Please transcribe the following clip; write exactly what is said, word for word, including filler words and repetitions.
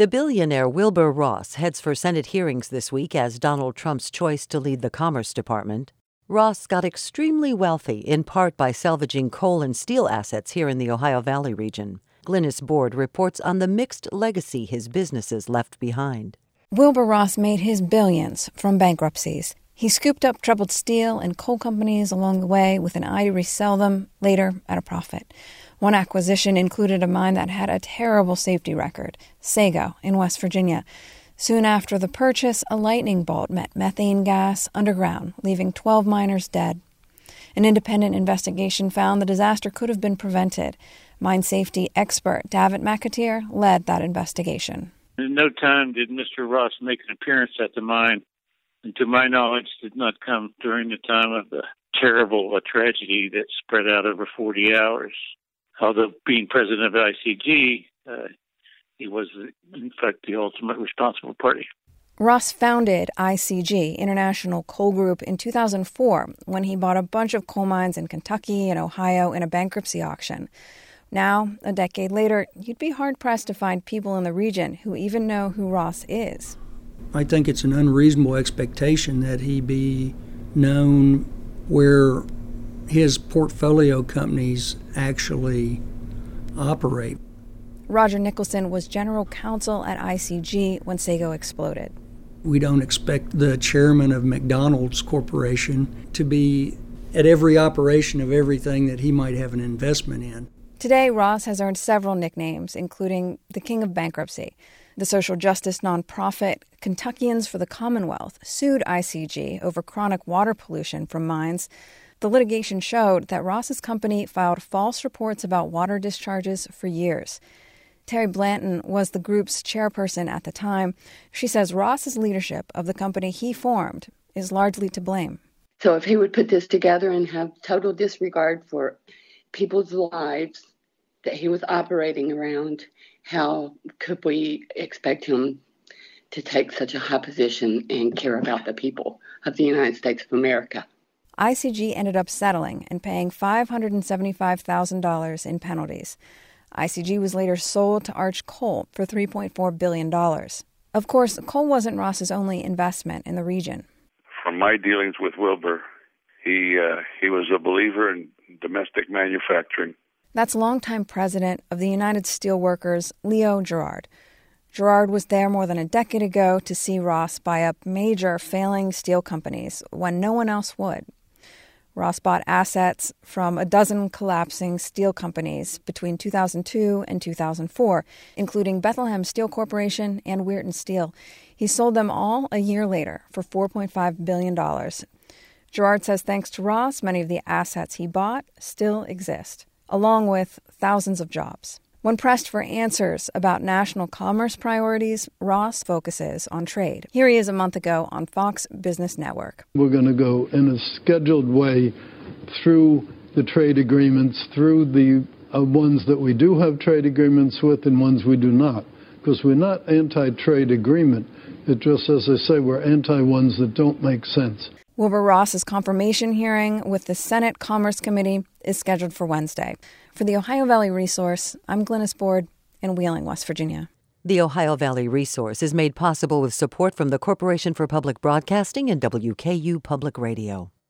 The billionaire Wilbur Ross heads for Senate hearings this week as Donald Trump's choice to lead the Commerce Department. Ross got extremely wealthy, in part by salvaging coal and steel assets here in the Ohio Valley region. Glynis Board reports on the mixed legacy his businesses left behind. Wilbur Ross made his billions from bankruptcies. He scooped up troubled steel and coal companies along the way with an eye to resell them later at a profit. One acquisition included a mine that had a terrible safety record, Sago in West Virginia. Soon after the purchase, a lightning bolt met methane gas underground, leaving twelve miners dead. An independent investigation found the disaster could have been prevented. Mine safety expert Davitt McAteer led that investigation. In no time did Mister Ross make an appearance at the mine, and to my knowledge did not come during the time of the terrible uh, tragedy that spread out over forty hours. Although being president of I C G, uh, he was, in fact, the ultimate responsible party. Ross founded I C G, International Coal Group, in two thousand four when he bought a bunch of coal mines in Kentucky and Ohio in a bankruptcy auction. Now, a decade later, you'd be hard-pressed to find people in the region who even know who Ross is. I think it's an unreasonable expectation that he be known where his portfolio companies actually operate. Roger Nicholson was general counsel at I C G when Sago exploded. We don't expect the chairman of McDonald's Corporation to be at every operation of everything that he might have an investment in. Today, Ross has earned several nicknames, including the King of Bankruptcy. The social justice nonprofit Kentuckians for the Commonwealth sued I C G over chronic water pollution from mines. The litigation showed that Ross's company filed false reports about water discharges for years. Terry Blanton was the group's chairperson at the time. She says Ross's leadership of the company he formed is largely to blame. So if he would put this together and have total disregard for people's lives that he was operating around, how could we expect him to take such a high position and care about the people of the United States of America? I C G ended up settling and paying five hundred seventy-five thousand dollars in penalties. I C G was later sold to Arch Coal for three point four billion dollars. Of course, coal wasn't Ross's only investment in the region. From my dealings with Wilbur, he uh, he was a believer in domestic manufacturing. That's longtime president of the United Steelworkers, Leo Gerard. Gerard was there more than a decade ago to see Ross buy up major failing steel companies when no one else would. Ross bought assets from a dozen collapsing steel companies between two thousand two and two thousand four, including Bethlehem Steel Corporation and Weirton Steel. He sold them all a year later for four point five billion dollars. Gerard says thanks to Ross, many of the assets he bought still exist, along with thousands of jobs. When pressed for answers about national commerce priorities, Ross focuses on trade. Here he is a month ago on Fox Business Network. We're going to go in a scheduled way through the trade agreements, through the uh, ones that we do have trade agreements with and ones we do not, because we're not anti-trade agreement. It just, as I say, we're anti-ones that don't make sense. Wilbur Ross's confirmation hearing with the Senate Commerce Committee is scheduled for Wednesday. For the Ohio Valley Resource, I'm Glynis Board in Wheeling, West Virginia. The Ohio Valley Resource is made possible with support from the Corporation for Public Broadcasting and W K U Public Radio.